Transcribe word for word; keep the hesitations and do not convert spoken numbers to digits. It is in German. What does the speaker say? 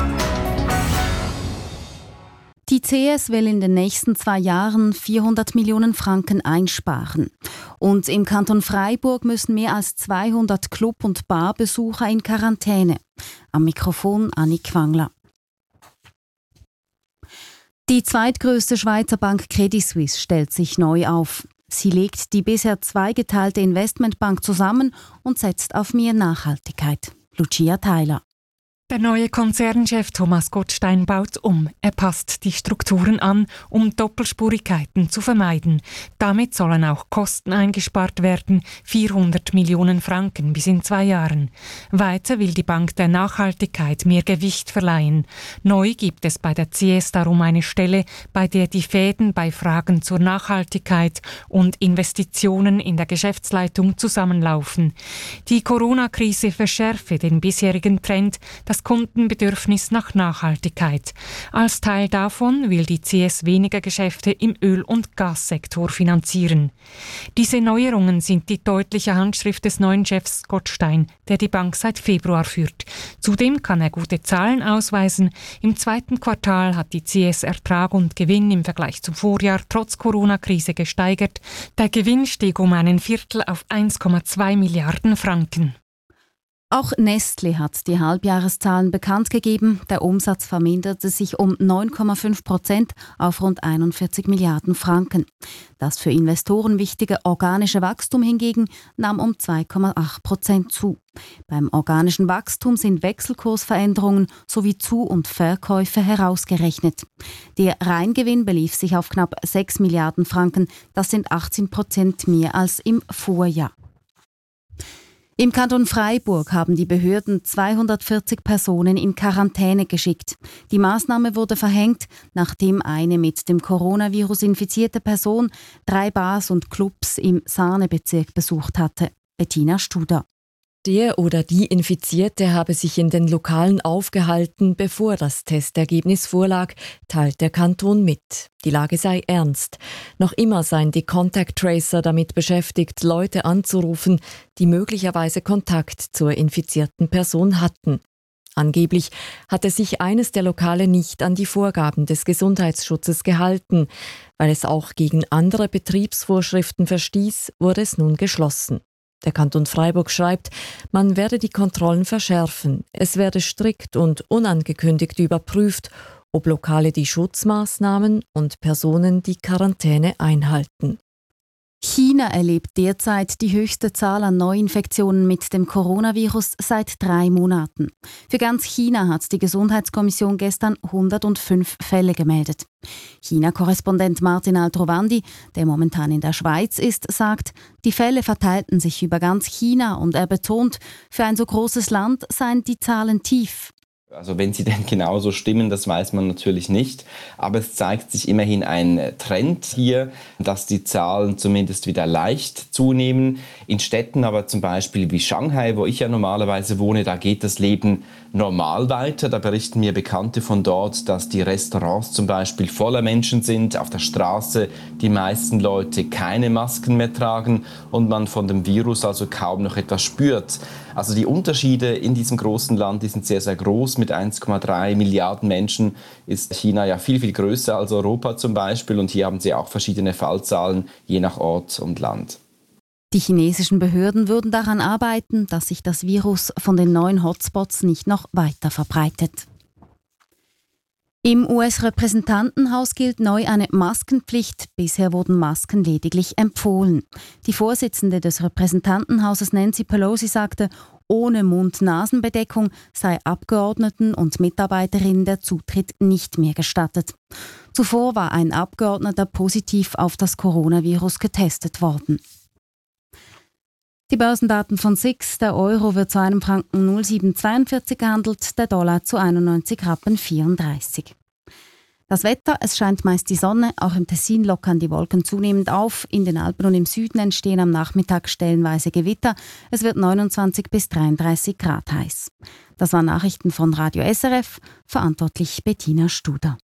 Die C S will in den nächsten zwei Jahren vierhundert Millionen Franken einsparen. Und im Kanton Freiburg müssen mehr als zweihundert Club- und Barbesucher in Quarantäne. Am Mikrofon Annik Wangler. Die zweitgrößte Schweizer Bank Credit Suisse stellt sich neu auf. Sie legt die bisher zweigeteilte Investmentbank zusammen und setzt auf mehr Nachhaltigkeit. Lucia Theiler. Der neue Konzernchef Thomas Gottstein baut um. Er passt die Strukturen an, um Doppelspurigkeiten zu vermeiden. Damit sollen auch Kosten eingespart werden, vierhundert Millionen Franken bis in zwei Jahren. Weiter will die Bank der Nachhaltigkeit mehr Gewicht verleihen. Neu gibt es bei der C S darum eine Stelle, bei der die Fäden bei Fragen zur Nachhaltigkeit und Investitionen in der Geschäftsleitung zusammenlaufen. Die Corona-Krise verschärfe den bisherigen Trend, das Kundenbedürfnis nach Nachhaltigkeit. Als Teil davon will die C S weniger Geschäfte im Öl- und Gassektor finanzieren. Diese Neuerungen sind die deutliche Handschrift des neuen Chefs Gottstein, der die Bank seit Februar führt. Zudem kann er gute Zahlen ausweisen. Im zweiten Quartal hat die C S Ertrag und Gewinn im Vergleich zum Vorjahr trotz Corona-Krise gesteigert. Der Gewinn stieg um einen Viertel auf eins Komma zwei Milliarden Franken. Auch Nestlé hat die Halbjahreszahlen bekannt gegeben. Der Umsatz verminderte sich um neun Komma fünf Prozent auf rund einundvierzig Milliarden Franken. Das für Investoren wichtige organische Wachstum hingegen nahm um zwei Komma acht Prozent zu. Beim organischen Wachstum sind Wechselkursveränderungen sowie Zu- und Verkäufe herausgerechnet. Der Reingewinn belief sich auf knapp sechs Milliarden Franken. Das sind achtzehn Prozent mehr als im Vorjahr. Im Kanton Freiburg haben die Behörden zweihundertvierzig Personen in Quarantäne geschickt. Die Maßnahme wurde verhängt, nachdem eine mit dem Coronavirus infizierte Person drei Bars und Clubs im Saanebezirk besucht hatte. Bettina Studer. Der oder die Infizierte habe sich in den Lokalen aufgehalten, bevor das Testergebnis vorlag, teilt der Kanton mit. Die Lage sei ernst. Noch immer seien die Contact Tracer damit beschäftigt, Leute anzurufen, die möglicherweise Kontakt zur infizierten Person hatten. Angeblich hatte sich eines der Lokale nicht an die Vorgaben des Gesundheitsschutzes gehalten. Weil es auch gegen andere Betriebsvorschriften verstieß, wurde es nun geschlossen. Der Kanton Freiburg schreibt, man werde die Kontrollen verschärfen. Es werde strikt und unangekündigt überprüft, ob Lokale die Schutzmaßnahmen und Personen die Quarantäne einhalten. China erlebt derzeit die höchste Zahl an Neuinfektionen mit dem Coronavirus seit drei Monaten. Für ganz China hat die Gesundheitskommission gestern hundertfünf Fälle gemeldet. China-Korrespondent Martin Altrovandi, der momentan in der Schweiz ist, sagt, die Fälle verteilten sich über ganz China und er betont, für ein so großes Land seien die Zahlen tief. Also wenn sie denn genauso stimmen, das weiß man natürlich nicht. Aber es zeigt sich immerhin ein Trend hier, dass die Zahlen zumindest wieder leicht zunehmen. In Städten aber zum Beispiel wie Shanghai, wo ich ja normalerweise wohne, da geht das Leben normal weiter. Da berichten mir Bekannte von dort, dass die Restaurants zum Beispiel voller Menschen sind, auf der Straße die meisten Leute keine Masken mehr tragen und man von dem Virus also kaum noch etwas spürt. Also die Unterschiede in diesem großen Land, die sind sehr, sehr groß. Mit eins Komma drei Milliarden Menschen ist China ja viel, viel größer als Europa zum Beispiel. Und hier haben sie auch verschiedene Fallzahlen, je nach Ort und Land. Die chinesischen Behörden würden daran arbeiten, dass sich das Virus von den neuen Hotspots nicht noch weiter verbreitet. Im U S-Repräsentantenhaus gilt neu eine Maskenpflicht. Bisher wurden Masken lediglich empfohlen. Die Vorsitzende des Repräsentantenhauses Nancy Pelosi sagte, ohne Mund-Nasen-Bedeckung sei Abgeordneten und Mitarbeiterinnen der Zutritt nicht mehr gestattet. Zuvor war ein Abgeordneter positiv auf das Coronavirus getestet worden. Die Börsendaten von S I X. Der Euro wird zu einem Franken null Komma siebenhundertzweiundvierzig gehandelt, der Dollar zu einundneunzig Rappen vierunddreißig. Das Wetter, es scheint meist die Sonne, auch im Tessin lockern die Wolken zunehmend auf. In den Alpen und im Süden entstehen am Nachmittag stellenweise Gewitter. Es wird neunundzwanzig bis dreiunddreißig Grad heiß. Das waren Nachrichten von Radio S R F, verantwortlich Bettina Studer.